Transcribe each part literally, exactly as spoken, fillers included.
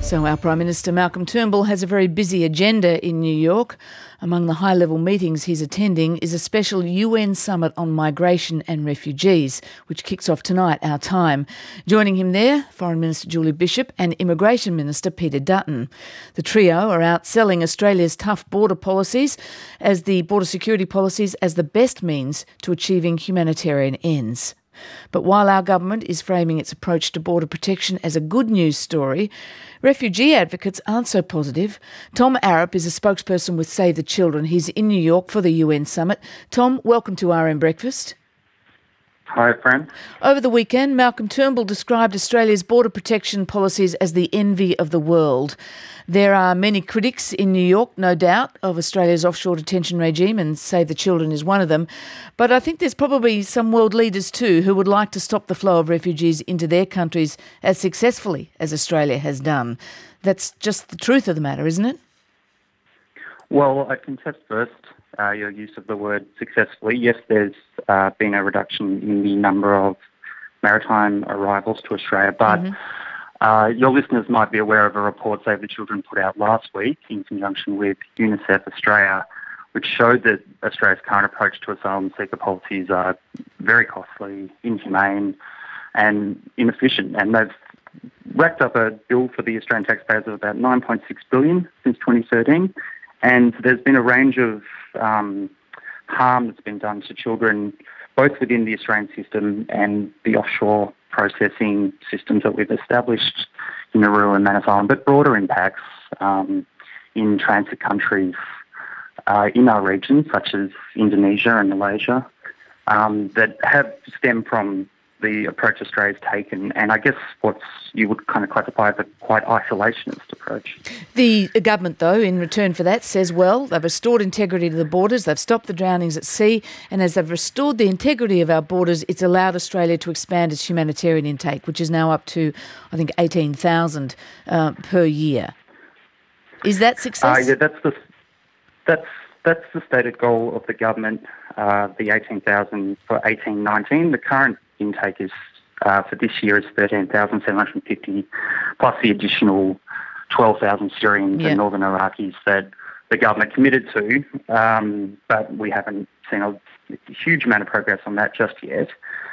So our Prime Minister Malcolm Turnbull has a very busy agenda in New York. Among the high-level meetings he's attending is a special U N summit on migration and refugees, which kicks off tonight, our time. Joining him there, Foreign Minister Julie Bishop and Immigration Minister Peter Dutton. The trio are out selling Australia's tough border policies as the border security policies as the best means to achieving humanitarian ends. But while our government is framing its approach to border protection as a good news story, refugee advocates aren't so positive. Tom Arup is a spokesperson with Save the Children. He's in New York for the U N summit. Tom, welcome to R M Breakfast. Hi, Fran. Over the weekend, Malcolm Turnbull described Australia's border protection policies as the envy of the world. There are many critics in New York, no doubt, of Australia's offshore detention regime, and Save the Children is one of them. But I think there's probably some world leaders too who would like to stop the flow of refugees into their countries as successfully as Australia has done. That's just the truth of the matter, isn't it? Well, I contest first uh, your use of the word successfully. Yes, there's uh, been a reduction in the number of maritime arrivals to Australia, but mm-hmm. Uh, your listeners might be aware of a report Save the Children put out last week in conjunction with UNICEF Australia, which showed that Australia's current approach to asylum seeker policies are very costly, inhumane and inefficient. And they've racked up a bill for the Australian taxpayers of about nine point six billion dollars since twenty thirteen. And there's been a range of um, harm that's been done to children, both within the Australian system and the offshore processing systems that we've established in Nauru and Manus Island, but broader impacts um, in transit countries uh, in our region, such as Indonesia and Malaysia, um, that have stemmed from the approach Australia's taken, and I guess what you would kind of classify as a quite isolationist approach. The government, though, in return for that, says, well, they've restored integrity to the borders, they've stopped the drownings at sea, and as they've restored the integrity of our borders, it's allowed Australia to expand its humanitarian intake, which is now up to, I think, eighteen thousand uh, per year. Is that success? Uh, yeah, that's the that's that's the stated goal of the government. Uh, the eighteen thousand for eighteen nineteen. The current intake is uh, for this year is thirteen thousand seven hundred fifty, plus the additional twelve thousand Syrians yeah. and Northern Iraqis that the government committed to, um, but we haven't seen a huge amount of progress on that just yet.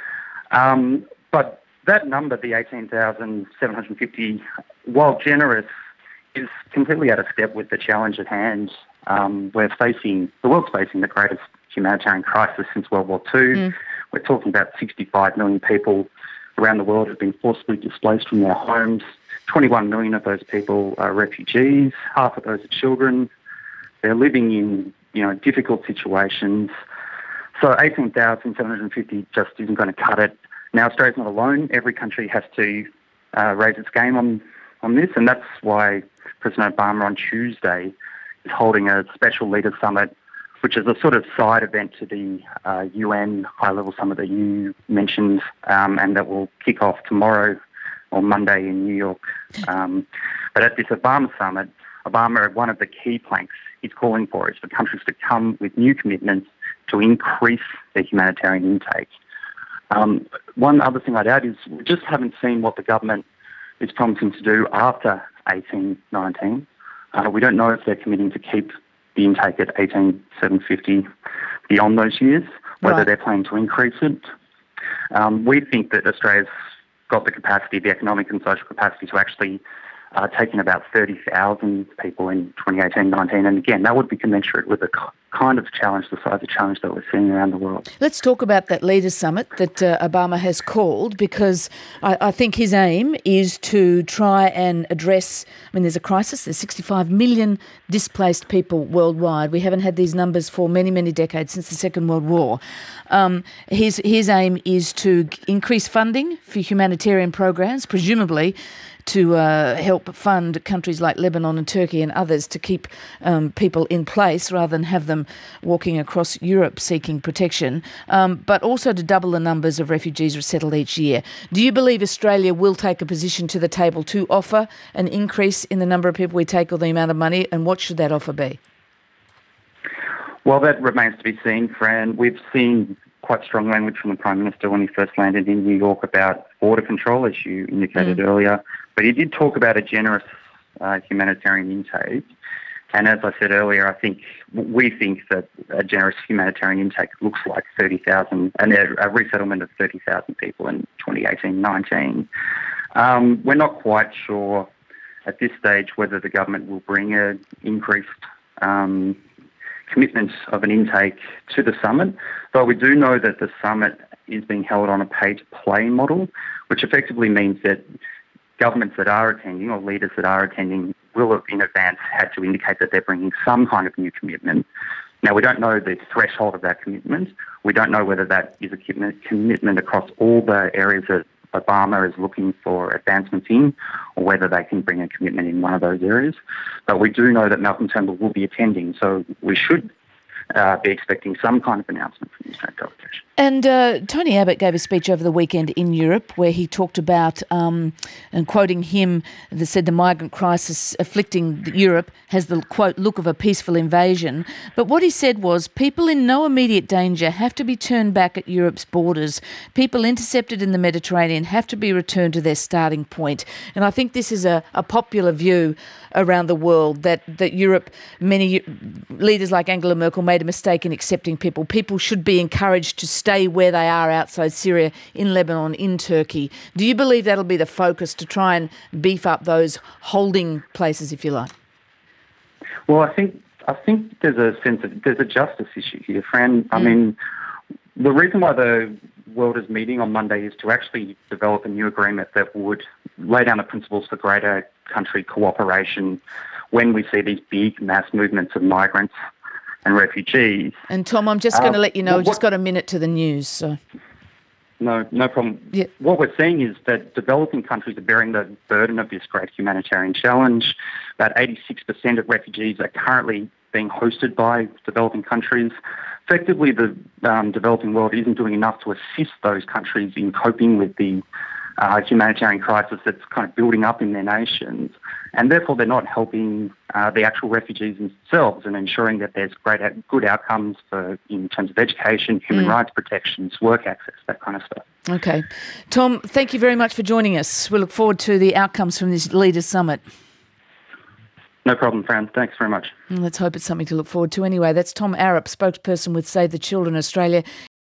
Um, but that number, the eighteen thousand seven hundred fifty, while generous, is completely out of step with the challenge at hand. Um, we're facing, the world's facing the greatest humanitarian crisis since World War Two. Mm. We're talking about sixty-five million people around the world have been forcibly displaced from their homes. twenty-one million of those people are refugees. Half of those are children. They're living in, you know, difficult situations. So eighteen thousand seven hundred fifty just isn't going to cut it. Now, Australia's not alone. Every country has to uh, raise its game on, on this, and that's why President Obama on Tuesday is holding a special leaders summit, which is a sort of side event to the uh, U N high-level summit that you mentioned, um, and that will kick off tomorrow or Monday in New York. Um, but at this Obama summit, Obama, one of the key planks he's calling for is for countries to come with new commitments to increase their humanitarian intake. Um, one other thing I'd add is we just haven't seen what the government is promising to do after eighteen nineteen. Uh, we don't know if they're committing to keep the intake at eighteen seven fifty beyond those years, whether right. they're planning to increase it. Um, we think that Australia's got the capacity, the economic and social capacity to actually uh, take in about thirty thousand people in twenty eighteen nineteen. And again, that would be commensurate with the kind of challenge, the size of challenge that we're seeing around the world. Let's talk about that Leaders Summit that uh, Obama has called, because I, I think his aim is to try and address, I mean, there's a crisis, there's sixty-five million displaced people worldwide. We haven't had these numbers for many, many decades, since the Second World War. Um, his, his aim is to increase funding for humanitarian programs, presumably to uh, help fund countries like Lebanon and Turkey and others to keep um, people in place rather than have them walking across Europe seeking protection, um, but also to double the numbers of refugees resettled each year. Do you believe Australia will take a position to the table to offer an increase in the number of people we take or the amount of money, and what should that offer be? Well, that remains to be seen, Fran. We've seen quite strong language from the Prime Minister when he first landed in New York about border control, as you indicated mm. earlier. But he did talk about a generous uh, humanitarian intake. And as I said earlier, I think we think that a generous humanitarian intake looks like thirty thousand, and a resettlement of thirty thousand people in twenty eighteen nineteen. Um, we're not quite sure at this stage whether the government will bring an increased um, commitment of an intake to the summit, but we do know that the summit is being held on a pay-to-play model, which effectively means that governments that are attending or leaders that are attending will have in advance had to indicate that they're bringing some kind of new commitment. Now, we don't know the threshold of that commitment. We don't know whether that is a commitment across all the areas that Obama is looking for advancements in, or whether they can bring a commitment in one of those areas. But we do know that Malcolm Turnbull will be attending, so we should uh, be expecting some kind of announcement from the Australian delegation. And uh, Tony Abbott gave a speech over the weekend in Europe where he talked about, um, and quoting him, that said the migrant crisis afflicting Europe has the, quote, look of a peaceful invasion. But what he said was people in no immediate danger have to be turned back at Europe's borders. People intercepted in the Mediterranean have to be returned to their starting point. And I think this is a, a popular view around the world that, that Europe, many leaders like Angela Merkel made a mistake in accepting people. People should be encouraged to stay where they are outside Syria, in Lebanon, in Turkey. Do you believe that'll be the focus to try and beef up those holding places, if you like? Well, I think I think there's a sense of there's a justice issue here, Fran. I mm. mean, the reason why the world is meeting on Monday is to actually develop a new agreement that would lay down the principles for greater country cooperation when we see these big mass movements of migrants and refugees. And Tom, I'm just going to um, let you know, what, we've just got a minute to the news. So. No, no problem. Yeah. What we're seeing is that developing countries are bearing the burden of this great humanitarian challenge. About eighty-six percent of refugees are currently being hosted by developing countries. Effectively, the um, developing world isn't doing enough to assist those countries in coping with the uh, humanitarian crisis that's kind of building up in their nations. And therefore, they're not helping uh, the actual refugees themselves and ensuring that there's great, good outcomes for in terms of education, human mm. rights protections, work access, that kind of stuff. Okay. Tom, thank you very much for joining us. We look forward to the outcomes from this Leaders Summit. No problem, Fran. Thanks very much. Let's hope it's something to look forward to anyway. That's Tom Arup, spokesperson with Save the Children Australia.